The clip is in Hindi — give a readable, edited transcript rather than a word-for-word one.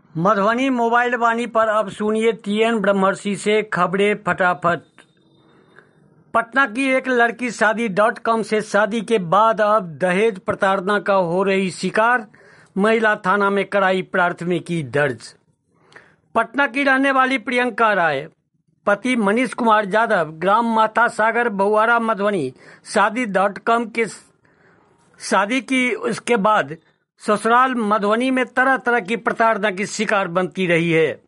मधुबनी मोबाइल वाणी पर अब सुनिए टीएन ब्रह्मर्षि से खबरें फटाफट। पटना की एक लड़की शादी.com से शादी के बाद अब दहेज प्रताड़ना का हो रही शिकार, महिला थाना में कराई प्राथमिकी दर्ज। पटना की रहने वाली प्रियंका राय पति मनीष कुमार यादव, ग्राम माथा सागर, बहुआरा, मधुबनी शादी.com के शादी की उसके बाद ससुराल मधुबनी में तरह तरह की प्रताड़ना की शिकार बनती रही है।